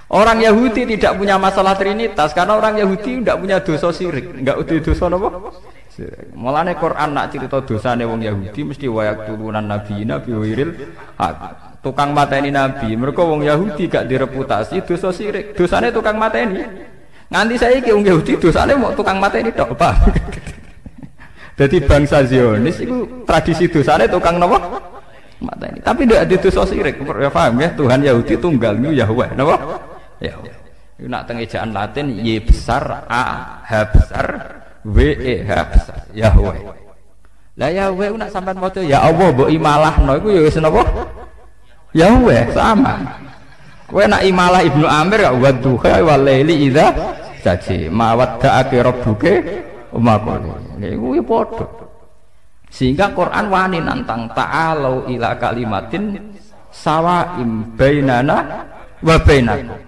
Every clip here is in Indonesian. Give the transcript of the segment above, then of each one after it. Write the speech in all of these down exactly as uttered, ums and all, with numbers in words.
Orang Yahudi tidak punya masalah Trinitas karena orang Yahudi tidak punya dosa syirik, enggak udah dosa apa? Syirik. Mulane Quran nak cerita dosane wong Yahudi mesti wayak turunan nabi nabi wiril tukang mateni nabi. Mereka wong Yahudi gak direputasi dosa syirik. Dosane tukang mateni. Nganti saiki wong Yahudi dosane mau tukang mateni tok, Pak. Jadi bangsa Zionis itu tradisi dosane tukang napa? Mateni. Tapi ndak ada dosa syirik. Ya paham ya, Tuhan Yahudi tunggal mu Yahweh, napa? Ya, itu nak tengejaan Latin Y besar, A H besar, W E H besar, Yahweh. Lah Yahweh nak sampean maca ya Allah mbok imalahno iku ya wis napa? Yahweh sama. Kowe nak imalah Ibnu Amir ya wa duha wal laili idza saji ma wadda'aka rabbuka wa ma qala. Niku ya padha. Sehingga Quran wani nantang ta'alu ila kalimatin sawa'im bainana wa bainakum.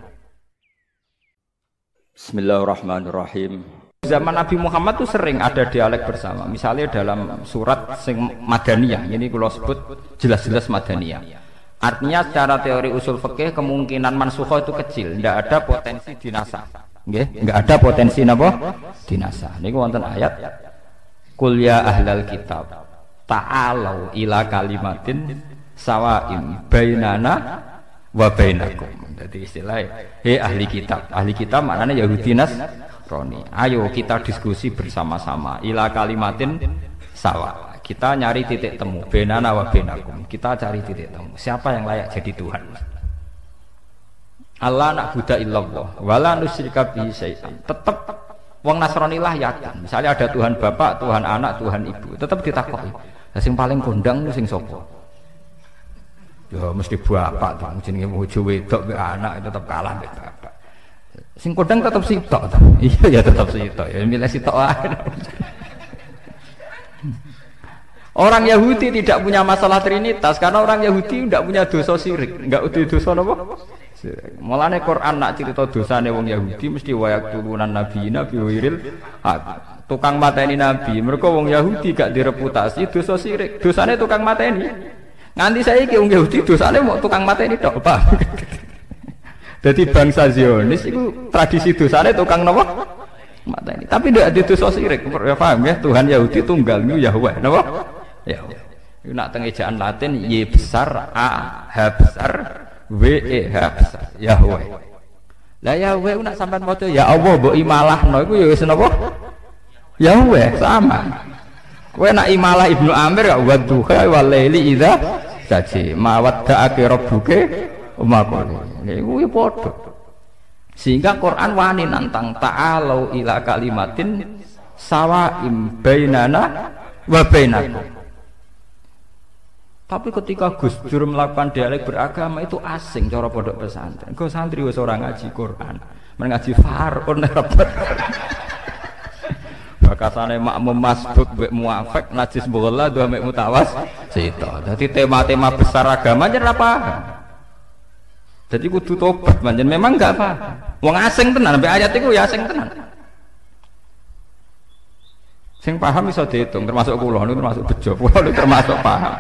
Bismillahirrahmanirrahim. Zaman Nabi Muhammad itu sering ada dialek bersama. Misalnya dalam surat sing Madaniyah, ini kalau sebut jelas-jelas Madaniyah. Artinya secara teori usul fikih kemungkinan mansukhoh itu kecil, tidak ada potensi dinasa. Nggih, enggak ada potensi napa? Dinasa. Niku wonten ayat Qul ya ahlal kitab ta'alau ila kalimatin sawa'im bainana wa bainakum. Jadi istilahnya, hei ahli kitab, ahli kitab maknanya Yahudi Nasrani. Ayo kita diskusi bersama-sama. Ila kalimatin sawa. Kita nyari titik temu. Bainana wa bainakum. Kita cari titik temu. Siapa yang layak jadi Tuhan? Allah na'budu illallah wala nusyrika bihi syai'an. Tetap wong Nasrani lah yakin. Misalnya ada Tuhan Bapak, Tuhan Anak, Tuhan Ibu. Tetap ditakoki. Sing paling kondang sing sapa? Ya mesti bapak tuh, jenenge bojo wedok be anak tetap kalah be bapak. Sing kodang tetap sitok tuh. Iya ya tetap sitok. Ya milih sitok ae. Orang Yahudi tidak punya masalah Trinitas karena orang Yahudi tidak punya dosa syirik, enggak udah dosa napa? Syirik. Mulane Quran nak cerita dosane wong Yahudi mesti wayak turunan nabi nabi wiril tukang mateni nabi. Mereka wong Yahudi gak direputasi dosa syirik. Dosane tukang mateni. Nganti saiki wong Yahudi dosane mau tukang mateni tok, Pak. Jadi bangsa Zionis itu tradisi dosane tukang napa? Mateni. Tapi ndak ada dosa syirik. Ya paham ya, Tuhan Yahudi tunggal mu Yahweh, napa? Ya. Iku nak tengejaan Latin Y besar, A H besar, W E H besar, Yahweh. Lah Yahweh nak sampean maca ya Allah mbok imalahno iku ya wis napa? Yahweh sama. Kowe nak imalah Ibnu Amir ya wa duha wal laili idza saji ma wadda'aka rabbuka wa ma qala. Niku ya padha. Sehingga Quran wani nantang ta'alu ila kalimatin sawa'im bainana wa bainakum. Tapi ketika Gus Dur melakukan dialek beragama itu asing cara pondok pesantren. Kok santri wis ora ngaji Quran, men ngaji Fardun rapat. Bakasane makmum masbuk mbek muafik najis bola dua mek mutawas sita. Dadi tema-tema besar agama jan ora paham. Dadi kudu tobat manjen memang enggak paham. Wong asing tenan mbek ayat iku ya asing tenan. Sing paham iso diitung termasuk kula niku termasuk bejo. Kula niku termasuk paham.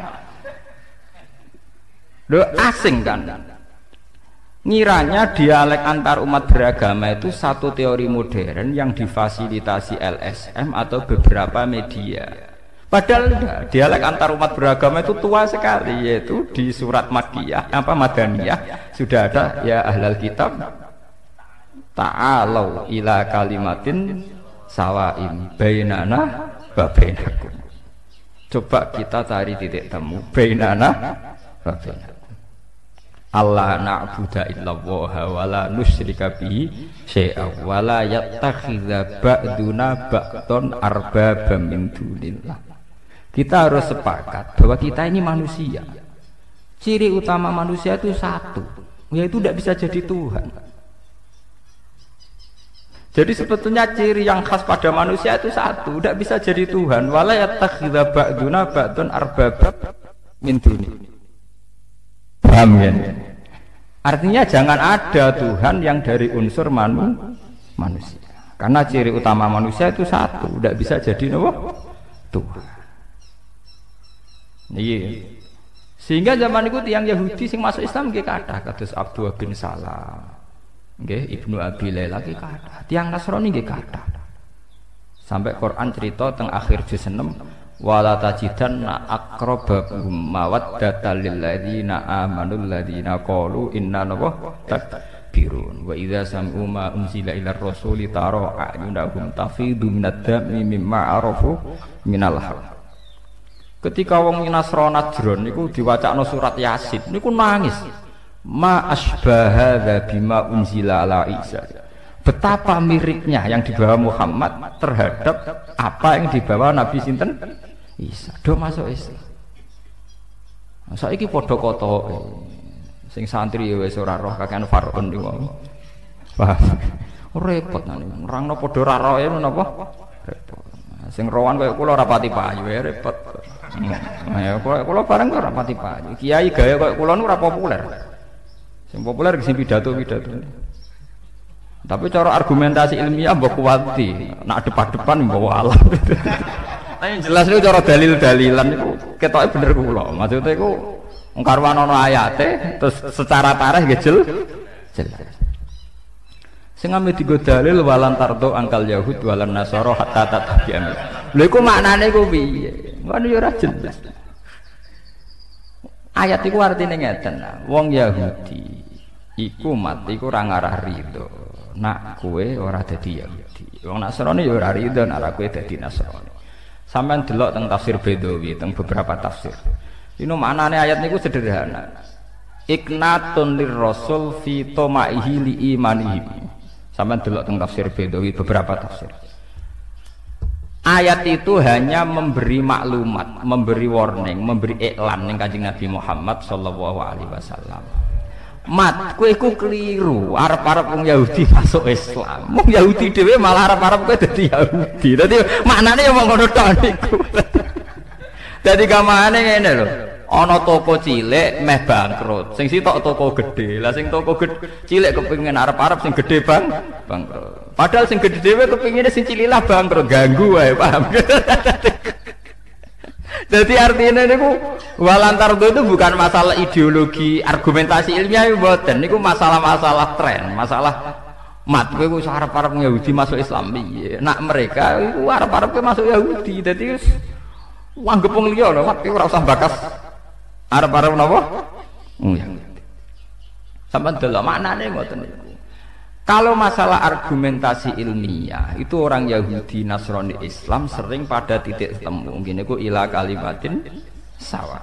Lho asing kan. Ngiranya dialek antar umat beragama itu satu teori modern yang difasilitasi L S M atau beberapa media. Padahal enggak, dialek antar umat beragama itu tua sekali, yaitu di surat Makkiyah apa Madaniyah sudah ada ya ahlal kitab ta'alau ila kalimatin sawa'im bainana wa bainakum. Coba kita cari titik temu bainana wa bainakum. Allah na'budu illallah wa la nusyrika bihi syai'a wa la yattakhidza ba'duna ba'dun arbabam min dunillah. Kita harus sepakat bahwa kita ini manusia. Ciri utama manusia itu satu, yaitu tidak bisa jadi Tuhan. Jadi sebetulnya ciri yang khas pada manusia itu satu, tidak bisa jadi Tuhan. Wa la yattakhidza ba'duna ba'dun arbabam min dunillah. Paham ya? Artinya jangan ada Tuhan yang dari unsur manu, manusia. Karena ciri utama manusia itu satu, tidak bisa jadi nopo Tuhan. Iya. Sehingga zaman itu tiang Yahudi sing masuk Islam nggih kathah kados Abdullah bin Salam. Nggih, Ibnu Abi Laila ki kathah. Tiyang Nasrani nggih kathah. Sampai Quran cerita teng akhir juz enam wala tajidanna aqrabahum mawaddatan lil ladzina amanu alladzina qalu inna takbirun wa idza sam'u ma unzila ila rasuli tara a'yunahum tafidu minad dami mimma arafu minal haq. Ketika wong Nasrani Najran niku diwacakno surat Yasin niku nangis. Ma asbaha bima unzila ala Isa. Betapa miripnya yang dibawa Muhammad terhadap apa yang dibawa Nabi sinten Isa. Do masuk Islam. Saiki padha kotoke. Sing santri ya wis ora roh kakean Faraun niku. Paham? Repot nang nerangno padha ora roe menapa? Repot. Sing rowan kaya kula ora pati payu ya repot. Ya kula bareng ora pati payu. Kiai gaya kaya kula nu ora populer. Sing populer sing pidato-pidato. Tapi cara argumentasi ilmiah mbok kuwati, nak depan-depan mbok alam. Tapi jelas itu cara dalil-dalilan itu ketoke bener kula. Maksudnya iku ngkarwan ana ayate terus secara tarikh nggih jel jelas. Sing ame digo dalil walan tardo angkal yahud walan nasara hatta tatabiyam. Lha iku maknane iku piye? Ngono ya ora jelas. Ayat iku artine ngeten. Wong Yahudi iku mati iku ora ngarah rido. Nak kowe ora dadi Yahudi. Wong Nasrani ya ora rido nek kowe dadi Nasrani. Sampeyan delok teng tafsir Bedawi teng beberapa tafsir. Ini maknane ayat niku sederhana. Iknatun lirrasul fi tomaihi li imanihim. Sampeyan delok teng tafsir Bedawi beberapa tafsir. Ayat itu hanya memberi maklumat, memberi warning, memberi iklan ning Kanjeng Nabi Muhammad sallallahu alaihi wasallam. Mat, kowe iku keliru. Arep-arep wong Yahudi masuk Islam. Wong Yahudi dhewe malah arep-arep kowe dadi Yahudi. Dadi maknane ya ngono tok niku. Dadi gamane ngene lho. Ana toko cilik meh bangkrut. Sing sitok toko gede. Lah sing toko gede cilik kepengin arep-arep sing gede bang bangkrut. Padahal sing gede dhewe kepengine sing cilik lah bangkrut, ganggu wae, paham. Jadi artinya niku walantar itu bukan masalah ideologi, argumentasi ilmiah mboten. Niku masalah-masalah tren, masalah mat kowe wis arep-arep Yahudi masuk Islam piye. Nak mereka iku arep-arep masuk Yahudi. Dadi wis anggap wong liya lho, mat ora usah bakas arep-arep napa? Oh ya. Sampeyan delok maknane mboten niku. Kalau masalah argumentasi ilmiah itu orang Yahudi, Nasrani, Islam sering pada titik temu. Gini ku ila kalimatin sawa.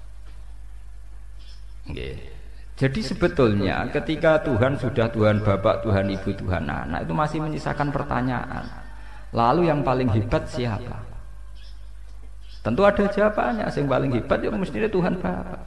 Okay. Jadi sebetulnya ketika Tuhan sudah Tuhan Bapak, Tuhan Ibu, Tuhan Anak itu masih menyisakan pertanyaan. Lalu yang paling hebat siapa? Tentu ada jawabannya. Yang paling hebat ya mestinya Tuhan Bapak.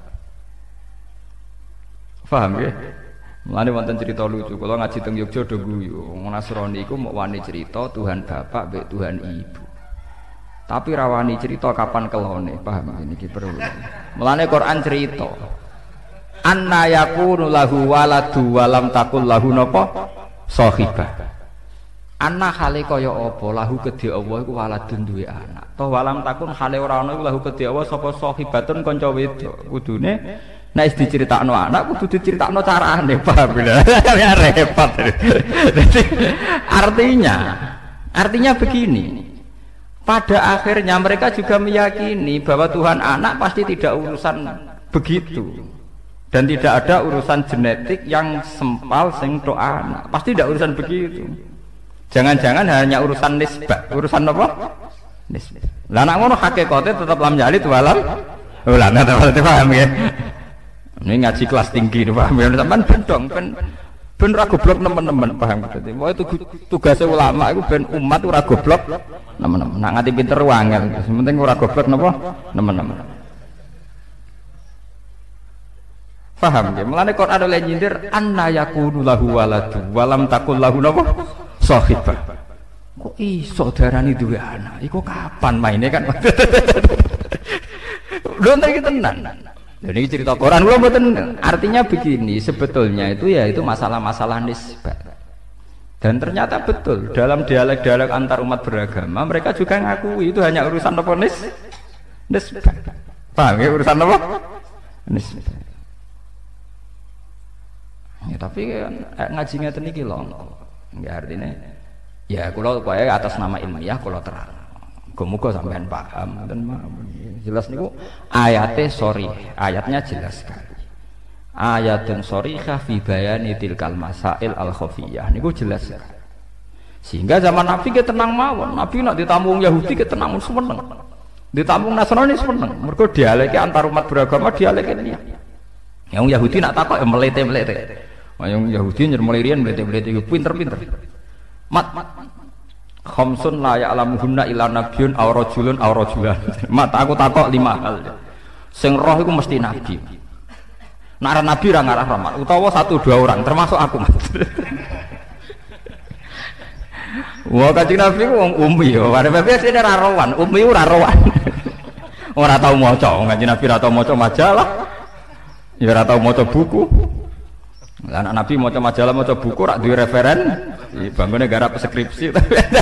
Paham ya? Mulane wonten cerita lucu, kalau ngaji teng Yogya do guyu, wong Nasrani iku mok wani cerita Tuhan Bapak mbek Tuhan Ibu. Tapi rawani cerita kapan kelone, paham ini iki perlu. Mulane Quran cerita anna yakunu lahu waladu walam takul lahu napa sahibah. Anna hale kaya apa lahu kedhe Allah iku waladun duwe anak. Toh walam takun hale ora ana iku lahu kedhe Allah sapa sahibatun kanca wedok. Kudune nek wis diceritakno anak kudu diceritakno carane, paham ya? Ya repot. Jadi artinya artinya begini. Pada akhirnya mereka juga meyakini bahwa Tuhan anak pasti tidak urusan begitu. Dan tidak ada urusan genetik yang sempal sing tok anak. Pasti tidak urusan begitu. Jangan-jangan hanya urusan nisbah. Urusan apa? Nisbah. Lah nek ngono hakikate tetep lam jalid walam. Oh lah nek paham ya. Ini ngaji kelas tinggi nih paham ya, sampean ben dong ben ben ra goblok nemen-nemen paham berarti. Wae tugasnya ulama itu ben umat ora goblok nemen-nemen. Nak nganti pinter wangel, penting ora goblok napa nemen-nemen. Paham ya? Mulane Quran oleh nyindir anna yakunu lahu waladu walam takul lahu napa sahibah. Kok iso darani duwe anak? Iku kapan maine kan? Lho nek tenan. Jadi cerita Quran belum betul. Artinya begini, sebetulnya itu ya itu masalah-masalah nisbah. Dan ternyata betul dalam dialek-dialek antar umat beragama mereka juga ngakui itu hanya urusan apa nis, nisbah. Paham ya urusan apa? Nisbah. Ya, tapi kan ngaji ngeten iki lho. Nggih artine ya kula upaya atas nama ilmiah kula terang. Muga-muga sampean paham dan jelas niku ayate sorry, ayatnya jelas sekali. Ayatun sorihah fi bayani tilkal masail al khafiyah niku jelas sekali. Sehingga zaman Nabi ke tenang mawon. Nabi nak ditampung Yahudi ke tenang seneng. Ditampung Nasrani seneng. Mergo dialeke antar umat beragama dialeke ini. Yang Yahudi nak takok ya melete-melete. Yang Yahudi nyer melirian melete-melete pinter-pinter. Mat khamsun la ya'lamuhunna illa nabiyyun aw rajulun aw rajulan. Mat aku takok lima hal. Sing roh iku mesti nabi. Nek nabi ra ngarah rahmat utawa satu dua orang termasuk aku. Wah kanjeng Nabi ku wong umi ya, arep biasane ra rowan, umi ora rowan. Ora tau maca, kanjeng Nabi ora tau maca majalah. Ya ora tau maca buku. Lah anak Nabi maca majalah, maca buku rak duwe referen, bangune garap skripsi.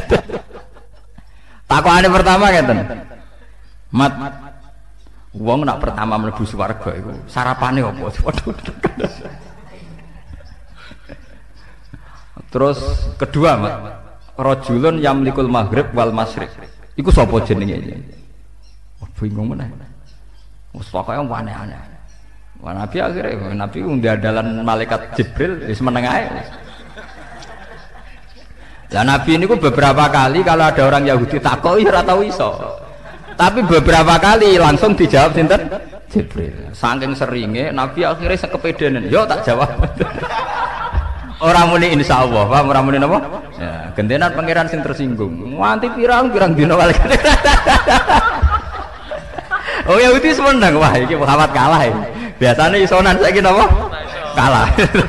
Takokane pertama ngeten. Mat wong nak pertama mlebu swarga iku sarapane apa? Waduh. Terus kedua, Mat. Rajulun yamlikul maghrib wal masyriq. Iku sapa jenenge iki? Oh, bingung meneh. Wes pokoke aneh-aneh. Wah, Nabi akhirnya Nabi ndandalan malaikat Jibril wis meneng ae. Lah Nabi niku beberapa kali kalau ada orang Yahudi takoki ora tau iso. Tapi beberapa kali langsung dijawab sinten? Jibril. Saking seringe Nabi akhirnya sekepedenen. Yo tak jawab. Orang muni insyaallah, paham ora muni napa? Ya, gentenan pangeran sing tersinggung. Nganti pirang-pirang dina malaikat. Oh Yahudi semeneng, wah iki Muhammad kalah iki. Biasane isonan saiki napa? Kalah.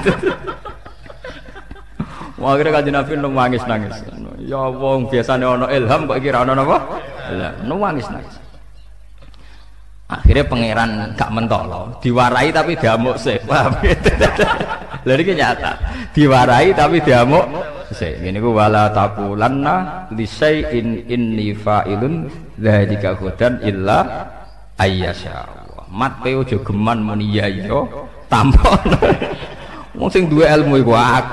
Wah akhirnya kanjeng Nabi nangis-nangis. Ya wong biasane ana ilham kok iki ra ana napa? Lah, nangis-nangis. Akhirnya pangeran gak mentolo, diwarai tapi diamuk sih. Paham? Lha iki nyata. Diwarai tapi diamuk sih. Ngene ku wala taqulanna li syai'in inni fa'ilun dzalika hudan illa ayyasha. Mat kowe aja geman muni ya iya tampon. Wong sing duwe ilmu iku aku.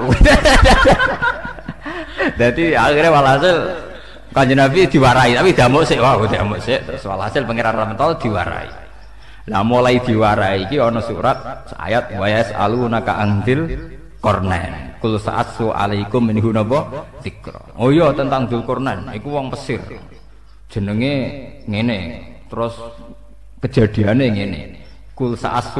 Dadi akhirnya walhasil kanjeng Nabi diwarai tapi diamuk sik. Wah, diamuk sik terus walhasil pangeran Ramentol diwarai. Lah mulai diwarai iki ana surat ayat wa yasalunaka antil Qarnain. Kul sa'atsu alaikum minhu napa dzikra. Oh iya tentang Dzulqarnain iku wong Mesir. Jenenge ngene. Terus kejadiane ngene. Kul sa'atsu